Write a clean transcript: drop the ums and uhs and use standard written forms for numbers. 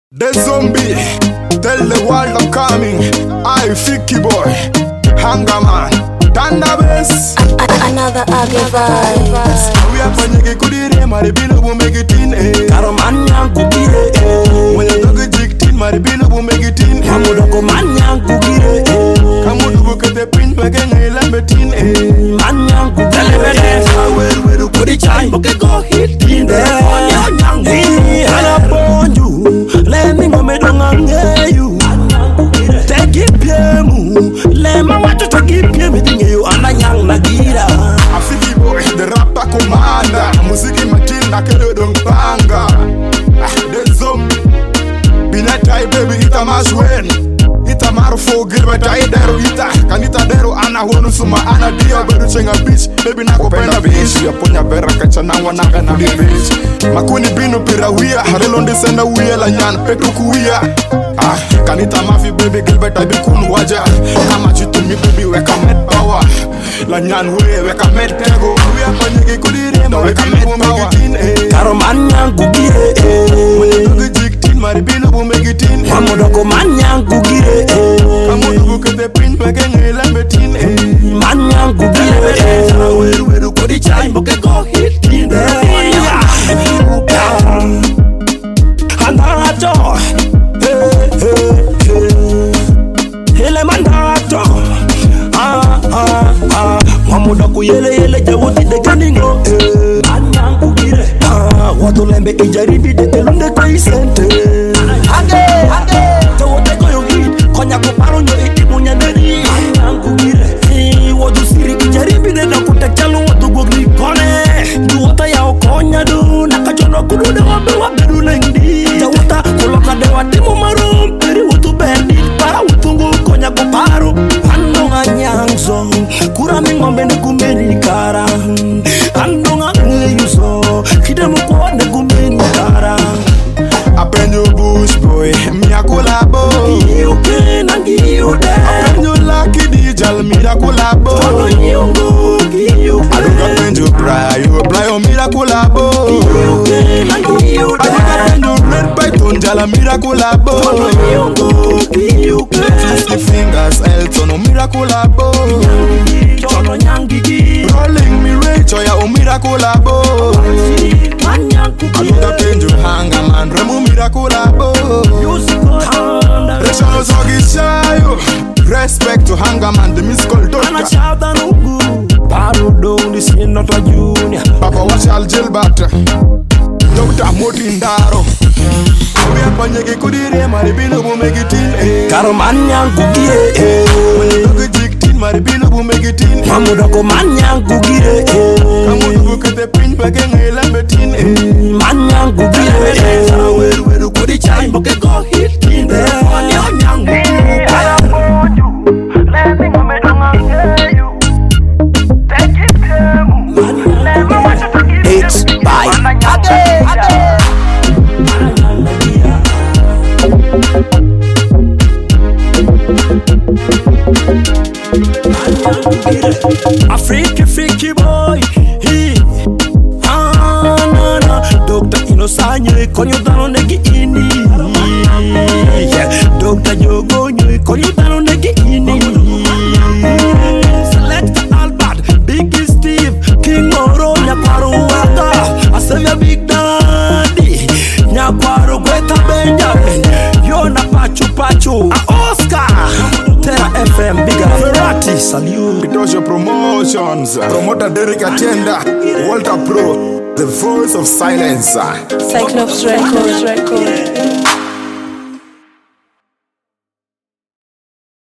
The zombie, tell the world I'm coming. I Ficky boy, Hunger man, Thunderbase. Another ugly vibes. We are panyeke kudire, maribino bu make it in. Karomanya kukire. When you dog a jig tin, maribino bu make it in. Hamudoko manya kukire. Kamudu bu kete pin, pagenge lambetin. Manya kukire. Weru kudi chai, boke go hit in there. Anaponju, let me go me dongange you. Take it piemu, let me watch you take it piemu. Tinge you ananyang nagira. Ficky boy, the rapper commander. Musiki matinda kele dong banga. The zombie, binatai baby ita maswen. Ita marufo gilbert aidero ita. Kanita dero ana honu suma ana dia beru chenga bitch. Baby nako penda bitch. Ya ponya bera kacha na wanaka na bitch. Makuni binu pira wia. Harelonde senda wia la nyan petu kuwia. Kanita mafi baby gilbert aibi kunu waja. Kama chitu mi baby weka med power. La nyan weka med tego. Wia panyeke kudire ma weka med power. Karomanya kukire. Mwenye doge jik tin maribino bu make it in. Hamudoko manya kukire. Kamudu bu kete pin pagenge lambetin. Manya kukire. Weru kudi chai, boke go hit in there. Andato, hele mandato. Mamudaku yele jawuti de kaningo. Manya kukire. Watu lembe ijaribi de telunde kwa isente. Tawote koyo hit, konya kuparo nyo iti munyanderi. Manya kukire. Wadu siri ijaribi de na kutekelu wadu gogni kone. Duwata yao konya du, nakajono kudude wabedu lengdi. Jawuta kuloka dewa timu marum, peri wutu berdi, para wutungu konya kuparo. Andonga nyangso, kurami ngombe ne kumeni kara. Andonga ngeyuso, kidemu kwa ne kumeni kara. Apenyo bush boy, miya kolabo. Giyuke na giyude. Apenyo lucky dijal, miya kolabo. Tono nyungu, giyuke. Aduga penjo brayo, miya kolabo. Giyuke na giyude. Aduga penjo red python jala, miya kolabo. Tono nyungu, giyuke. Twisty fingers, Elton, miya kolabo. Tono nyangigi. Rolling me Rachel, ya miya kolabo. Manya kukire. Aduga penjo Hunger man, remu miya kolabo. Rachel Zogi Shayo. Respect to Hunger man, the musical Ana doctor. chada nugu. Paro down the scene not a junior. Papa Wachal Gilbert, Dr. Motindaro. We are panyeke kudire, maribino bu make it in. Karomanya kukire. When you look at jig tin, maribino bu make it in. Hamudoko manya kukire. Kamudu bu kete pin pagenge lambetin. Manya kukire. Weru kudi chai, boke go hit in there. Nyang kukire. It's by a freaky boy. He na Dr. Inosanyo ikonyo dano negi ini. Dr. Jogo nyo ikonyo dano negi ini. Select Albert, Big Steve, King Oro, Nyakwaro Waka, Asevia Big Daddy, Nyakwaro Gweta Benjamin, Yona Pachu, Oscar, Terra FM, Bigger Ferrati, salute. Pitosho Promotions, Promoter Derek Atienda, Walter Pro, the voice of silence. Cyclops Records.